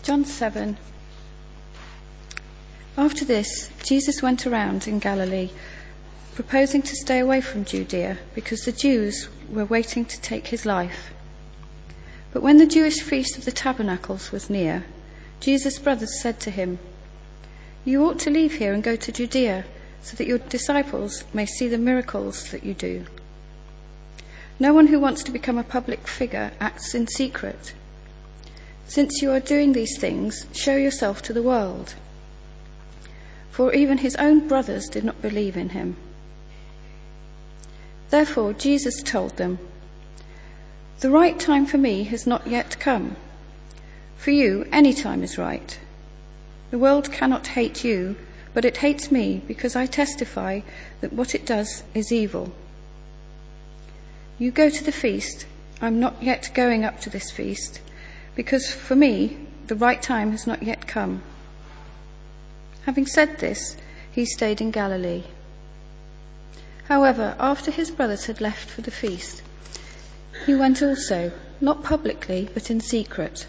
John 7. After this, Jesus went around in Galilee, proposing to stay away from Judea, because the Jews were waiting to take his life. But when the Jewish feast of the Tabernacles was near, Jesus' brothers said to him, "You ought to leave here and go to Judea, so that your disciples may see the miracles that you do. No one who wants to become a public figure acts in secret. Since you are doing these things, show yourself to the world." For even his own brothers did not believe in him. Therefore Jesus told them, "The right time for me has not yet come. For you, any time is right. The world cannot hate you, but it hates me because I testify that what it does is evil. You go to the feast. I'm not yet going up to this feast, because for me, the right time has not yet come." Having said this, he stayed in Galilee. However, after his brothers had left for the feast, he went also, not publicly, but in secret.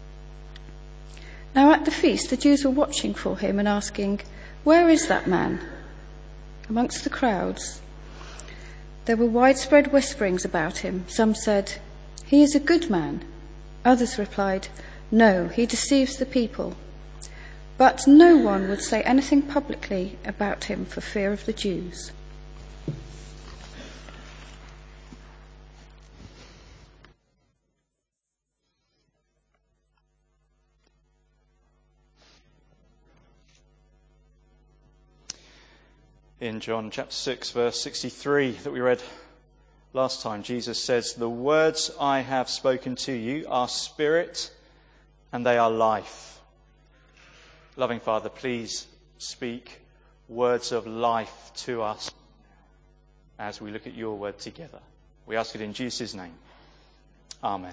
Now at the feast, the Jews were watching for him and asking, "Where is that man?" Amongst the crowds, there were widespread whisperings about him. Some said, "He is a good man." Others replied, "No, he deceives the people." But no one would say anything publicly about him for fear of the Jews. In John chapter 6, verse 63 that we read last time, Jesus says, "The words I have spoken to you are spirit and they are life." Loving Father, please speak words of life to us as we look at your word together. We ask it in Jesus' name. Amen.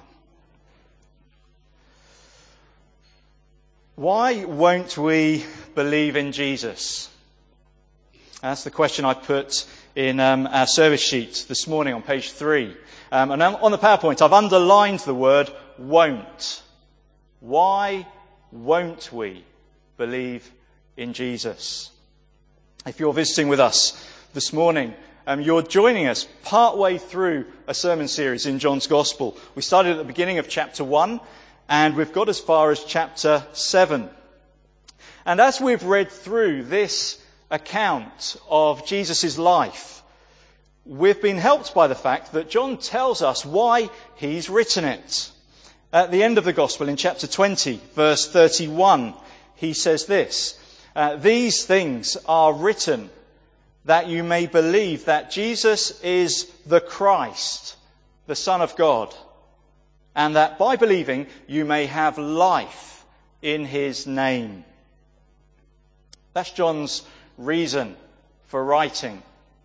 Why won't we believe in Jesus? That's the question I put in our service sheet this morning on page 3. And on the PowerPoint, I've underlined the word won't. Why won't we believe in Jesus? If you're visiting with us this morning, you're joining us partway through a sermon series in John's Gospel. We started at the beginning of chapter 1, and we've got as far as chapter 7. And as we've read through this account of Jesus' life, we've been helped by the fact that John tells us why he's written it. At the end of the Gospel, in chapter 20, verse 31, he says this, "These things are written that you may believe that Jesus is the Christ, the Son of God, and that by believing you may have life in his name." That's John's reason for writing.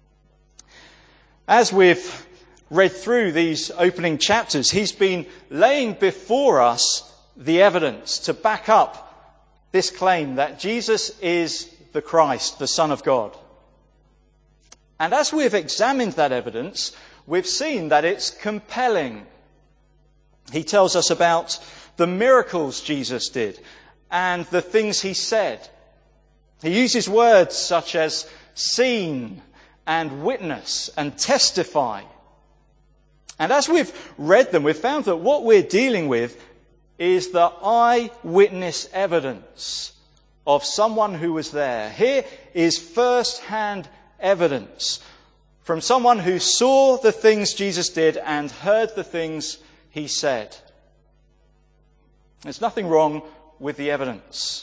As we've read through these opening chapters, he's been laying before us the evidence to back up this claim that Jesus is the Christ, the Son of God. And as we've examined that evidence, we've seen that it's compelling. He tells us about the miracles Jesus did and the things he said. He uses words such as seen and witness and testify. And as we've read them, we've found that what we're dealing with is the eyewitness evidence of someone who was there. Here is first-hand evidence from someone who saw the things Jesus did and heard the things he said. There's nothing wrong with the evidence.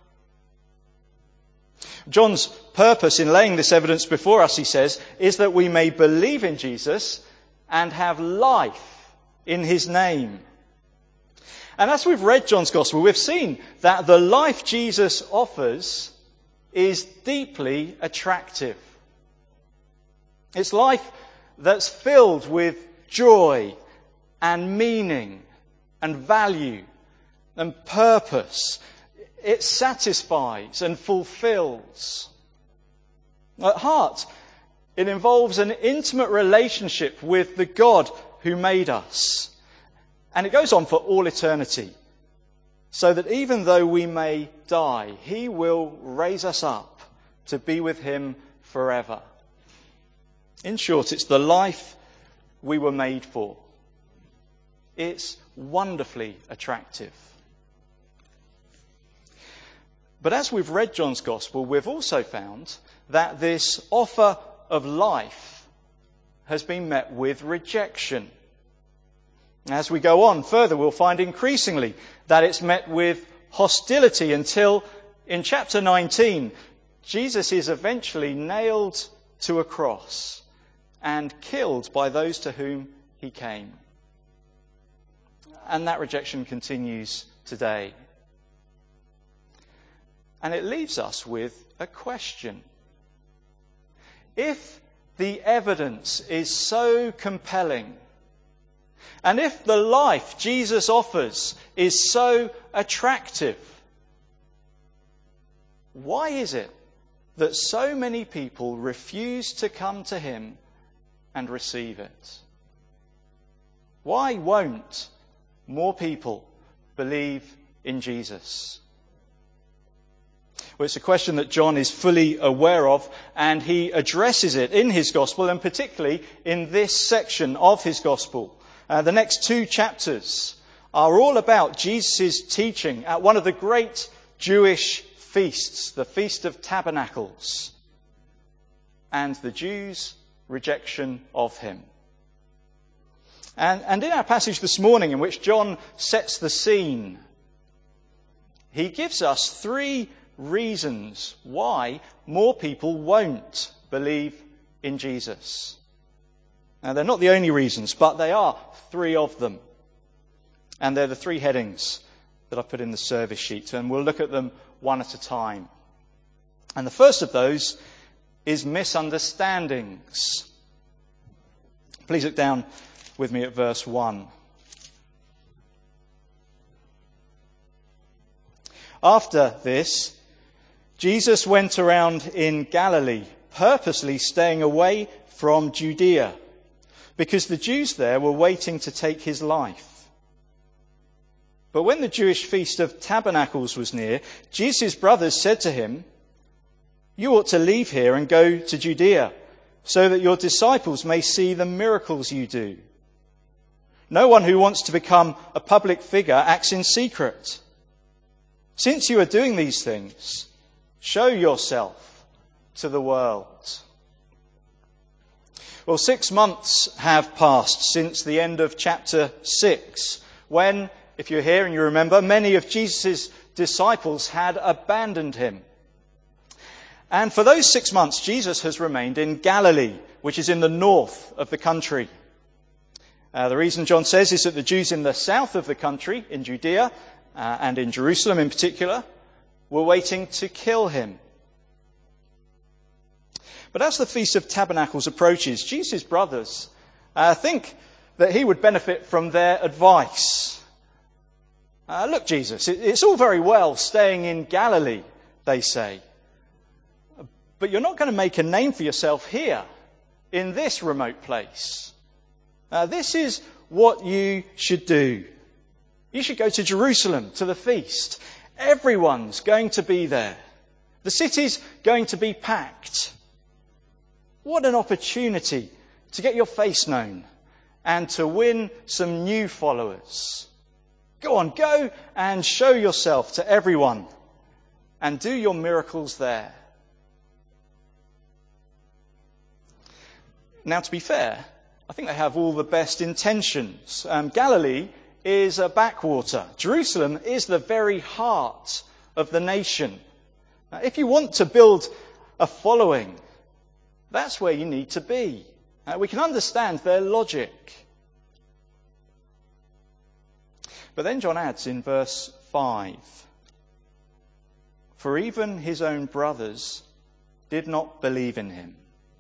John's purpose in laying this evidence before us, he says, is that we may believe in Jesus and have life in his name. And as we've read John's Gospel, we've seen that the life Jesus offers is deeply attractive. It's life that's filled with joy and meaning and value and purpose. It satisfies and fulfills. At heart, it involves an intimate relationship with the God who made us. And it goes on for all eternity. so that even though we may die, he will raise us up to be with him forever. In short, it's the life we were made for. It's wonderfully attractive. But as we've read John's Gospel, we've also found that this offer of life has been met with rejection. As we go on further, we'll find increasingly that it's met with hostility until in chapter 19, Jesus is eventually nailed to a cross and killed by those to whom he came. And that rejection continues today. And it leaves us with a question. If the evidence is so compelling, and if the life Jesus offers is so attractive, why is it that so many people refuse to come to him and receive it? Why won't more people believe in Jesus? Well, it's a question that John is fully aware of, and he addresses it in his Gospel, and particularly in this section of his Gospel. The next 2 chapters are all about Jesus' teaching at one of the great Jewish feasts, the Feast of Tabernacles, and the Jews' rejection of him. And in our passage this morning, in which John sets the scene, he gives us 3 reasons why more people won't believe in Jesus. Now, they're not the only reasons, but they are 3 of them. And they're the 3 headings that I put in the service sheet, and we'll look at them one at a time. And the first of those is misunderstandings. Please look down with me at verse 1. After this, Jesus went around in Galilee, purposely staying away from Judea, because the Jews there were waiting to take his life. But when the Jewish Feast of Tabernacles was near, Jesus' brothers said to him, "You ought to leave here and go to Judea, so that your disciples may see the miracles you do. No one who wants to become a public figure acts in secret. Since you are doing these things, show yourself to the world." Well, 6 months have passed since the end of chapter 6, when, if you're here and you remember, many of Jesus' disciples had abandoned him. And for those 6 months, Jesus has remained in Galilee, which is in the north of the country. The reason John says is that the Jews in the south of the country, in Judea, and in Jerusalem in particular, were waiting to kill him. But as the Feast of Tabernacles approaches, Jesus' brothers think that he would benefit from their advice. Look, Jesus, it's all very well staying in Galilee, they say. But you're not going to make a name for yourself here, in this remote place. This is what you should do. You should go to Jerusalem, to the feast. Everyone's going to be there. The city's going to be packed. What an opportunity to get your face known and to win some new followers. Go on, go and show yourself to everyone and do your miracles there. Now, to be fair, I think they have all the best intentions. Galilee is a backwater. Jerusalem is the very heart of the nation. Now, if you want to build a following, that's where you need to be. We can understand their logic. But then John adds in verse 5, "For even his own brothers did not believe in him."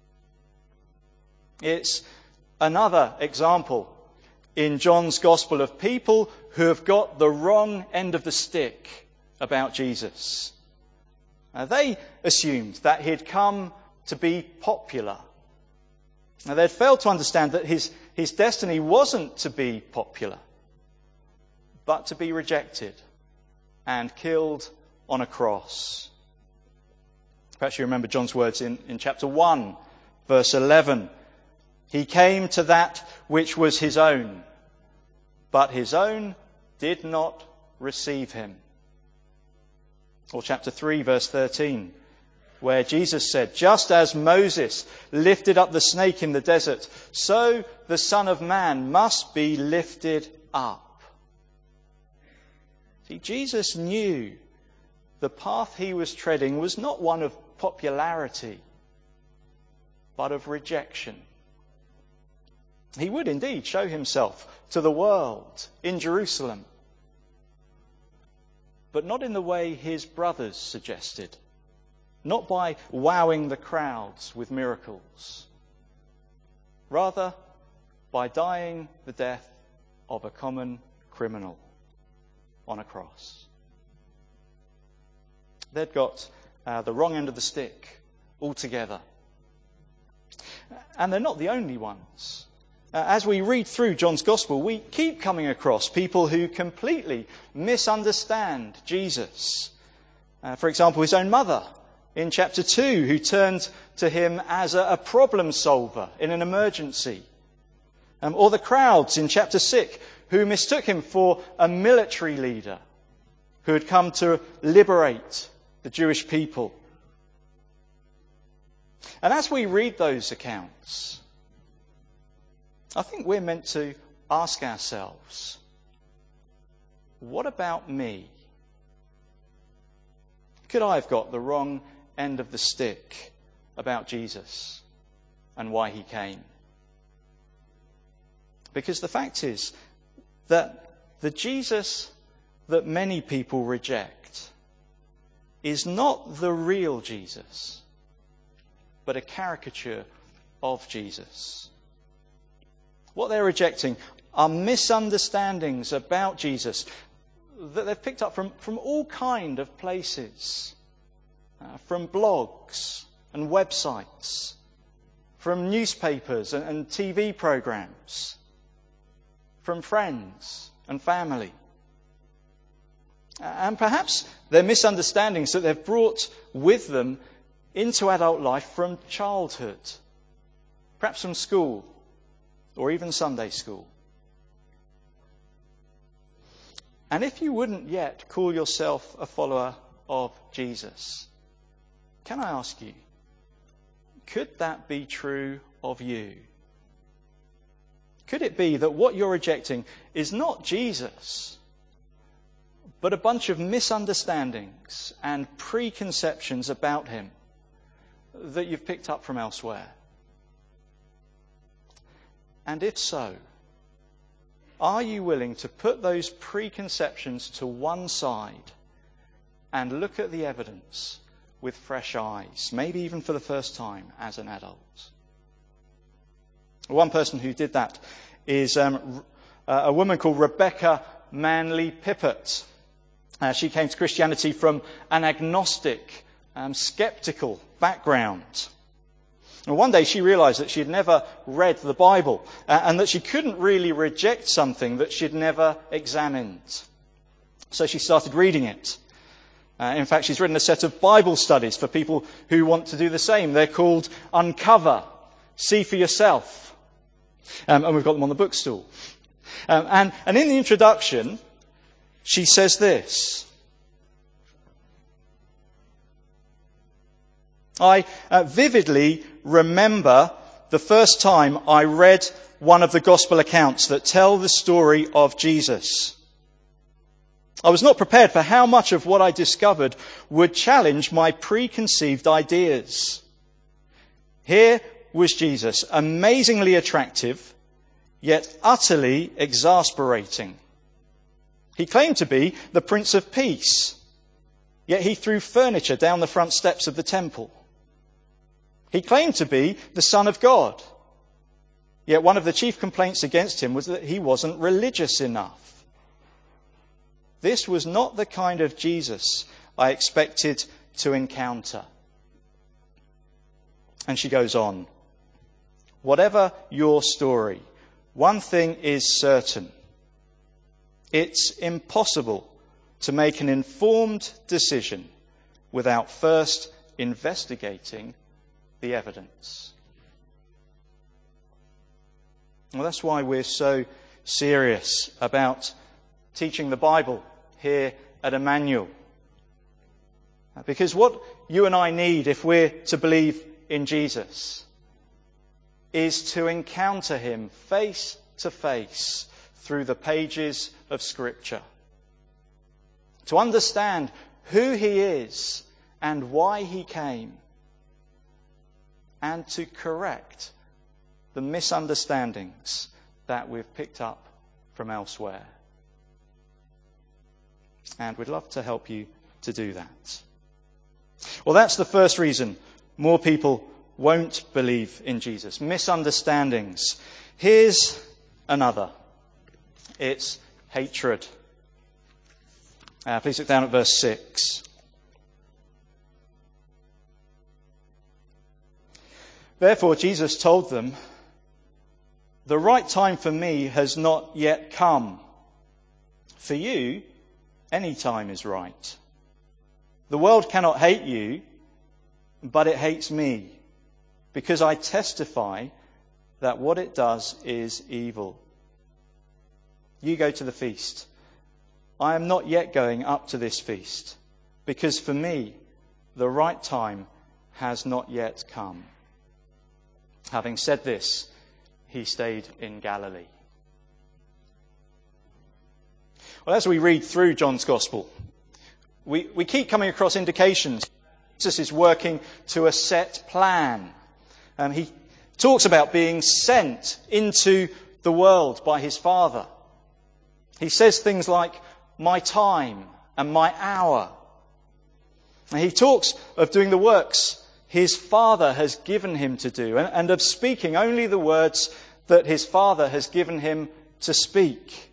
It's another example in John's Gospel of people who have got the wrong end of the stick about Jesus. They assumed that he'd come to be popular. Now, they'd failed to understand that his destiny wasn't to be popular, but to be rejected. and killed on a cross. Perhaps you remember John's words in chapter 1, verse 11. He came to that which was his own, but his own did not receive him. Or chapter 3, verse 13, where Jesus said, just as Moses lifted up the snake in the desert, so the Son of Man must be lifted up. See, Jesus knew the path he was treading was not one of popularity, but of rejection. He would indeed show himself to the world in Jerusalem, but not in the way his brothers suggested, not by wowing the crowds with miracles, rather by dying the death of a common criminal on a cross. They'd got the wrong end of the stick altogether. And they're not the only ones. As we read through John's Gospel, we keep coming across people who completely misunderstand Jesus. For example, his own mother in chapter 2, who turned to him as a problem solver in an emergency. Or the crowds in chapter 6, who mistook him for a military leader who had come to liberate the Jewish people. And as we read those accounts, I think we're meant to ask ourselves, what about me? Could I have got the wrong end of the stick about Jesus and why he came? Because the fact is that the Jesus that many people reject is not the real Jesus, but a caricature of Jesus. What they're rejecting are misunderstandings about Jesus that they've picked up from all kind of places, from blogs and websites, from newspapers and TV programs, from friends and family. And perhaps they're misunderstandings that they've brought with them into adult life from childhood, perhaps from school, or even Sunday school. And if you wouldn't yet call yourself a follower of Jesus, can I ask you, could that be true of you? Could it be that what you're rejecting is not Jesus, but a bunch of misunderstandings and preconceptions about him that you've picked up from elsewhere? And if so, are you willing to put those preconceptions to one side and look at the evidence with fresh eyes, maybe even for the first time as an adult? One person who did that is a woman called Rebecca Manley Pippert. She came to Christianity from an agnostic, sceptical background. And one day she realised that she had never read the Bible and that she couldn't really reject something that she'd never examined. So she started reading it. In fact, she's written a set of Bible studies for people who want to do the same. They're called Uncover, See for Yourself. And we've got them on the bookstall. And in the introduction, she says this: I vividly remember the first time I read one of the gospel accounts that tell the story of Jesus. I was not prepared for how much of what I discovered would challenge my preconceived ideas. Here was Jesus, amazingly attractive, yet utterly exasperating. He claimed to be the Prince of Peace, yet he threw furniture down the front steps of the temple. He claimed to be the Son of God, yet one of the chief complaints against him was that he wasn't religious enough. This was not the kind of Jesus I expected to encounter. And she goes on, whatever your story, one thing is certain. It's impossible to make an informed decision without first investigating the evidence. Well, that's why we're so serious about teaching the Bible here at Emmanuel. Because what you and I need if we're to believe in Jesus is to encounter him face to face through the pages of Scripture. To understand who he is and why he came. And to correct the misunderstandings that we've picked up from elsewhere. And we'd love to help you to do that. Well, that's the first reason more people won't believe in Jesus. Misunderstandings. Here's another. It's hatred. Please look down at verse 6. Therefore, Jesus told them, "The right time for me has not yet come. For you, any time is right. The world cannot hate you, but it hates me, because I testify that what it does is evil. You go to the feast. I am not yet going up to this feast, because for me, the right time has not yet come." Having said this, he stayed in Galilee. Well, as we read through John's Gospel, we keep coming across indications Jesus is working to a set plan. He talks about being sent into the world by his Father. He says things like, "my time" and "my hour." And he talks of doing the works his Father has given him to do, and of speaking only the words that his Father has given him to speak.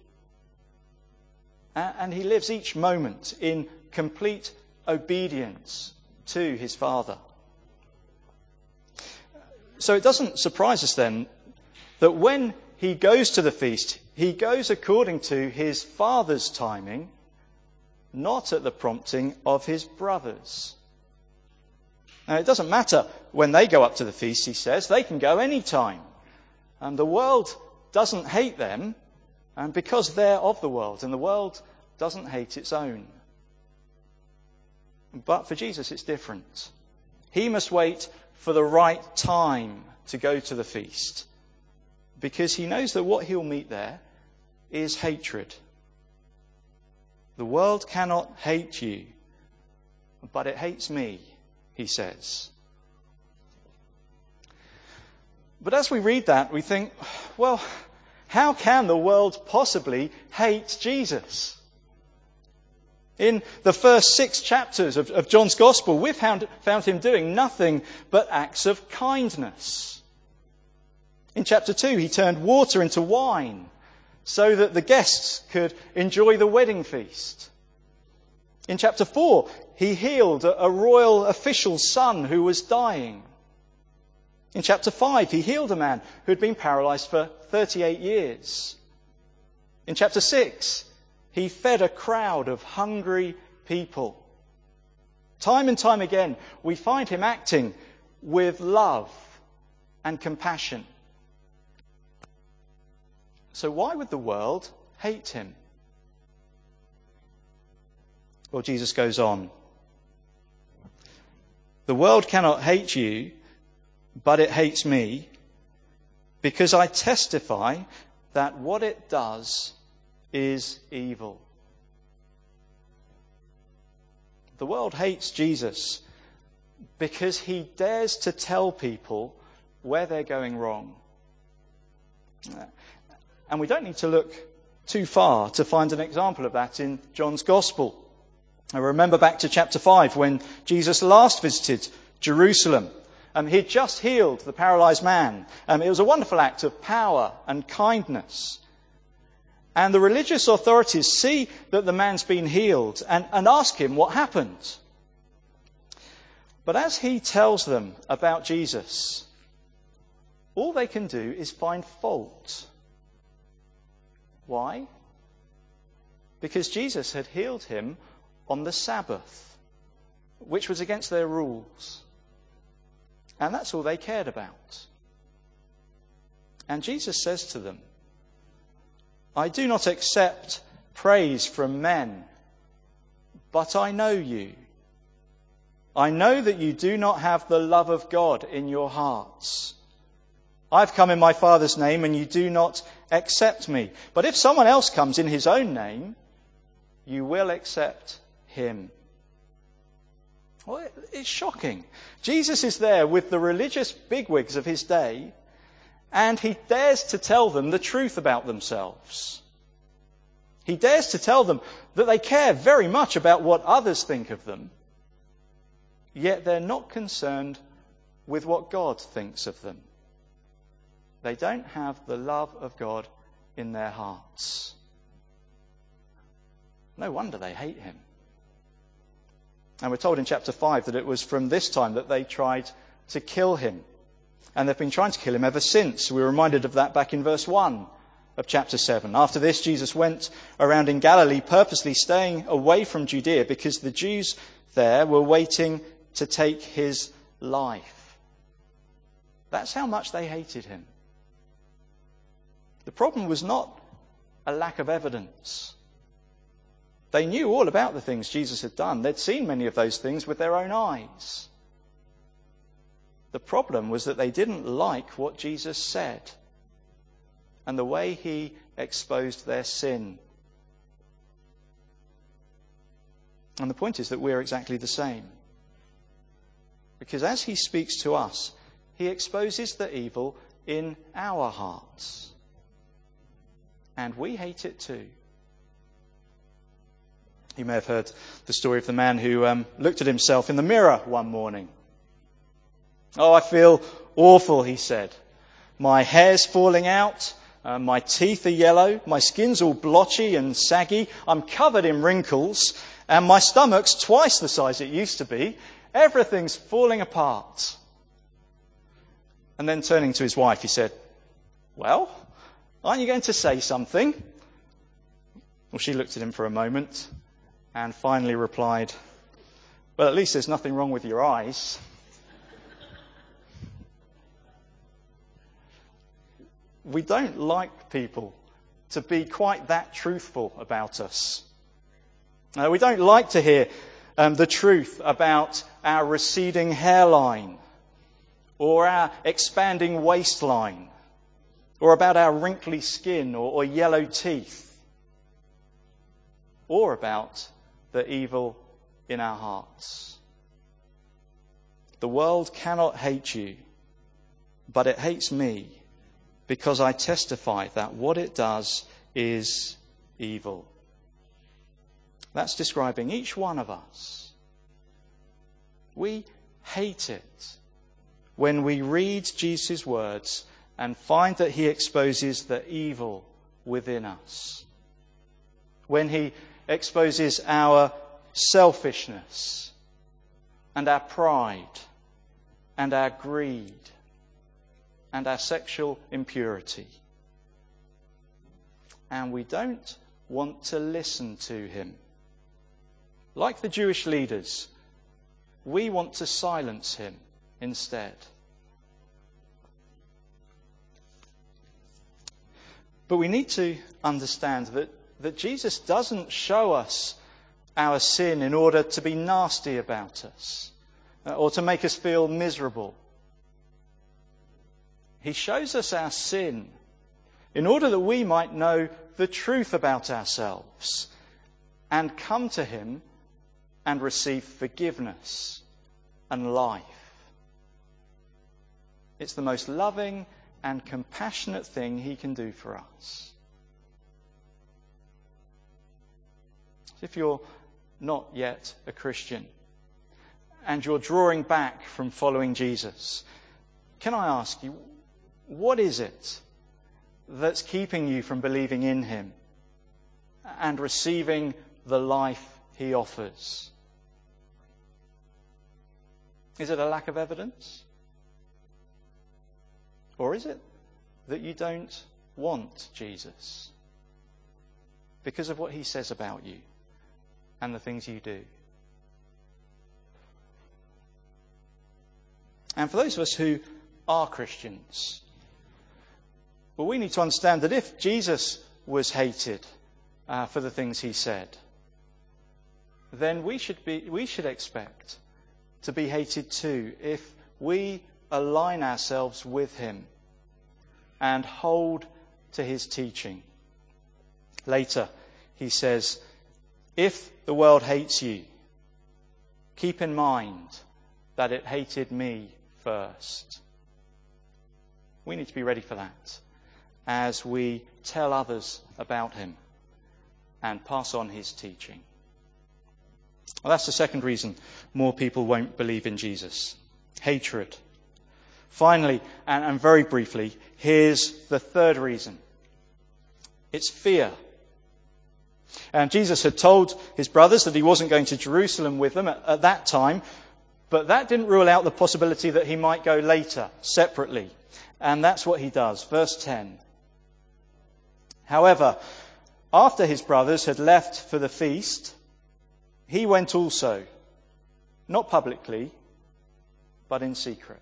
And he lives each moment in complete obedience to his Father. So it doesn't surprise us then that when he goes to the feast, he goes according to his Father's timing, not at the prompting of his brothers. Now, it doesn't matter when they go up to the feast, he says. They can go any time. And the world doesn't hate them, and because they're of the world, and the world doesn't hate its own. But for Jesus, it's different. He must wait for the right time to go to the feast, because he knows that what he'll meet there is hatred. The world cannot hate you, but it hates me, he says. But as we read that, we think, well, how can the world possibly hate Jesus? In the first 6 chapters of John's Gospel, we've found him doing nothing but acts of kindness. In chapter 2, he turned water into wine so that the guests could enjoy the wedding feast. In chapter 4, he healed a royal official's son who was dying. In chapter 5, he healed a man who had been paralyzed for 38 years. In chapter 6, he fed a crowd of hungry people. Time and time again, we find him acting with love and compassion. So why would the world hate him? Well, Jesus goes on. "The world cannot hate you, but it hates me, because I testify that what it does is evil." The world hates Jesus because he dares to tell people where they're going wrong. And we don't need to look too far to find an example of that in John's Gospel. I remember back to chapter 5 when Jesus last visited Jerusalem. He'd just healed the paralyzed man. It was a wonderful act of power and kindness. And the religious authorities see that the man's been healed and ask him what happened. But as he tells them about Jesus, all they can do is find fault. Why? because Jesus had healed him on the Sabbath, which was against their rules. And that's all they cared about. And Jesus says to them, "I do not accept praise from men, but I know you. I know that you do not have the love of God in your hearts. I've come in my Father's name and you do not accept me. But if someone else comes in his own name, you will accept him." Well, it's shocking. Jesus is there with the religious bigwigs of his day, and he dares to tell them the truth about themselves. He dares to tell them that they care very much about what others think of them, yet they're not concerned with what God thinks of them. They don't have the love of God in their hearts. No wonder they hate him. And we're told in chapter 5 that it was from this time that they tried to kill him. And they've been trying to kill him ever since. We're reminded of that back in verse 1 of chapter 7. After this, Jesus went around in Galilee, purposely staying away from Judea because the Jews there were waiting to take his life. That's how much they hated him. The problem was not a lack of evidence. They knew all about the things Jesus had done. They'd seen many of those things with their own eyes. The problem was that they didn't like what Jesus said and the way he exposed their sin. And the point is that we're exactly the same. Because as he speaks to us, he exposes the evil in our hearts. And we hate it too. You may have heard the story of the man who looked at himself in the mirror one morning. "Oh, I feel awful," he said. "My hair's falling out, my teeth are yellow, my skin's all blotchy and saggy, I'm covered in wrinkles, and my stomach's twice the size it used to be. Everything's falling apart." And then turning to his wife, he said, "Well, aren't you going to say something?" Well, she looked at him for a moment and finally replied, "Well, at least there's nothing wrong with your eyes." We don't like people to be quite that truthful about us. We don't like to hear the truth about our receding hairline, or our expanding waistline, or about our wrinkly skin or yellow teeth, or about the evil in our hearts. The world cannot hate you, but it hates me because I testify that what it does is evil. That's describing each one of us. We hate it when we read Jesus' words and find that he exposes the evil within us. When he exposes our selfishness and our pride and our greed and our sexual impurity. And we don't want to listen to him. Like the Jewish leaders, we want to silence him instead. But we need to understand that Jesus doesn't show us our sin in order to be nasty about us or to make us feel miserable. He shows us our sin in order that we might know the truth about ourselves and come to him and receive forgiveness and life. It's the most loving and compassionate thing he can do for us. If you're not yet a Christian and you're drawing back from following Jesus, can I ask you, what is it that's keeping you from believing in him and receiving the life he offers? Is it a lack of evidence? Or is it that you don't want Jesus? because of what he says about you and the things you do. And for those of us who are Christians, well, we need to understand that if Jesus was hated for the things he said, then we should expect to be hated too if we align ourselves with him and hold to his teaching. Later, he says, if the world hates you, keep in mind that it hated me first. We need to be ready for that as we tell others about him and pass on his teaching. Well, that's the second reason more people won't believe in Jesus. Hatred. Finally, and very briefly, here's the third reason. It's fear. And Jesus had told his brothers that he wasn't going to Jerusalem with them at that time, but that didn't rule out the possibility that he might go later, separately. And that's what he does. Verse 10. However, after his brothers had left for the feast, he went also, not publicly, but in secret.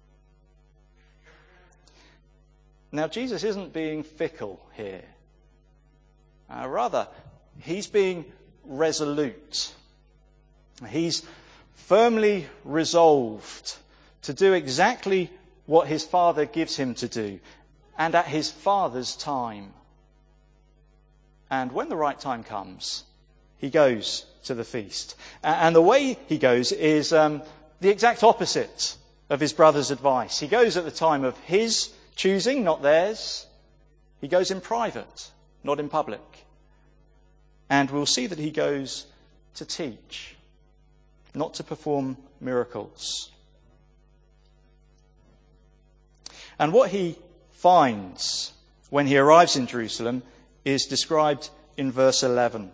Now, Jesus isn't being fickle here. Rather, he's being resolute. He's firmly resolved to do exactly what his Father gives him to do, and at his Father's time. And when the right time comes, he goes to the feast. And the way he goes is the exact opposite of his brother's advice. He goes at the time of his choosing, not theirs. He goes in private, not in public. And we'll see that he goes to teach, not to perform miracles. And what he finds when he arrives in Jerusalem is described in verse 11.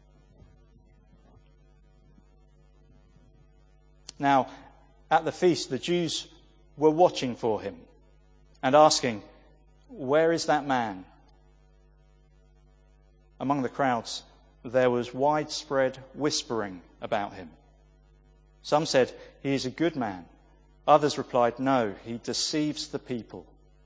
Now, at the feast, the Jews were watching for him and asking, "Where is that man?" Among the crowds, there was widespread whispering about him. Some said, "He is a good man." Others replied, "No, he deceives the people."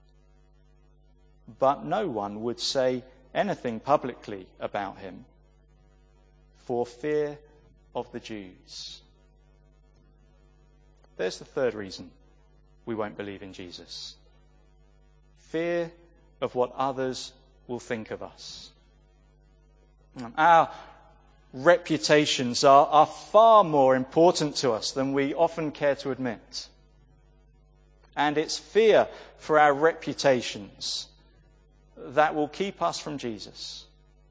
But no one would say anything publicly about him for fear of the Jews. There's the third reason we won't believe in Jesus. Fear of what others will think of us. Our reputations are far more important to us than we often care to admit. And it's fear for our reputations that will keep us from Jesus.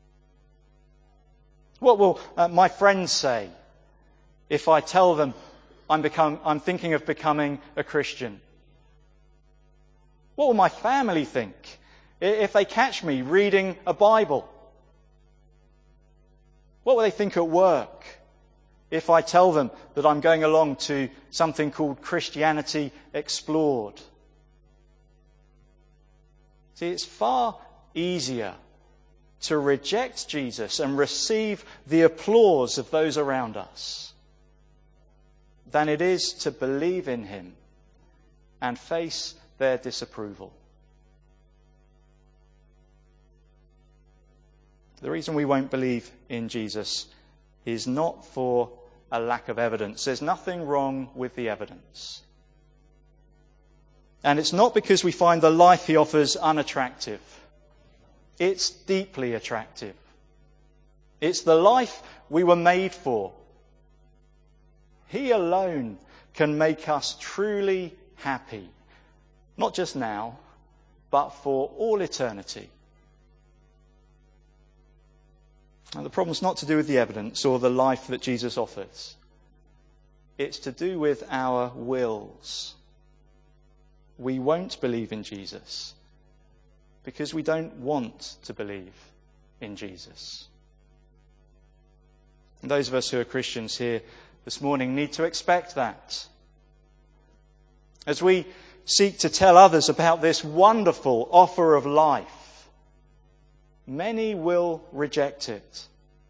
What will my friends say if I tell them I'm thinking of becoming a Christian? What will my family think if they catch me reading a Bible? What will they think at work if I tell them that I'm going along to something called Christianity Explored? See, it's far easier to reject Jesus and receive the applause of those around us than it is to believe in him and face their disapproval. The reason we won't believe in Jesus is not for a lack of evidence. There's nothing wrong with the evidence. And it's not because we find the life he offers unattractive. It's deeply attractive. It's the life we were made for. He alone can make us truly happy. Not just now, but for all eternity. And the problem's not to do with the evidence or the life that Jesus offers. It's to do with our wills. We won't believe in Jesus because we don't want to believe in Jesus. And those of us who are Christians here this morning need to expect that. As we seek to tell others about this wonderful offer of life, Many will reject it.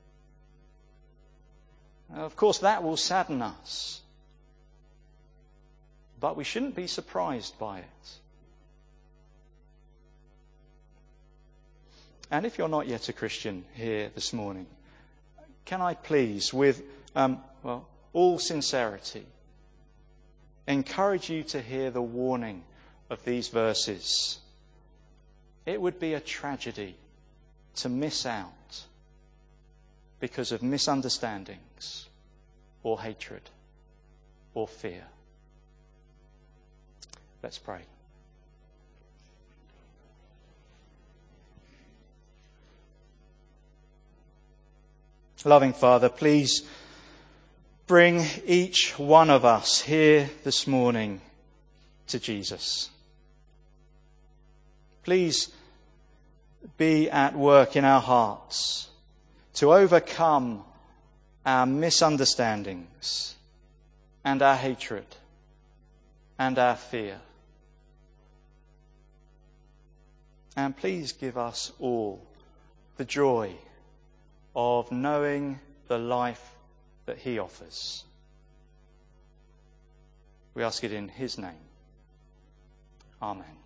Of course, that will sadden us. But we shouldn't be surprised by it. And if you're not yet a Christian here this morning, can I please, with all sincerity, encourage you to hear the warning of these verses. It would be a tragedy to miss out because of misunderstandings or hatred or fear. Let's pray. Loving Father, please bring each one of us here this morning to Jesus. Please be at work in our hearts to overcome our misunderstandings and our hatred and our fear. And please give us all the joy of knowing the life that He offers. We ask it in His name. Amen.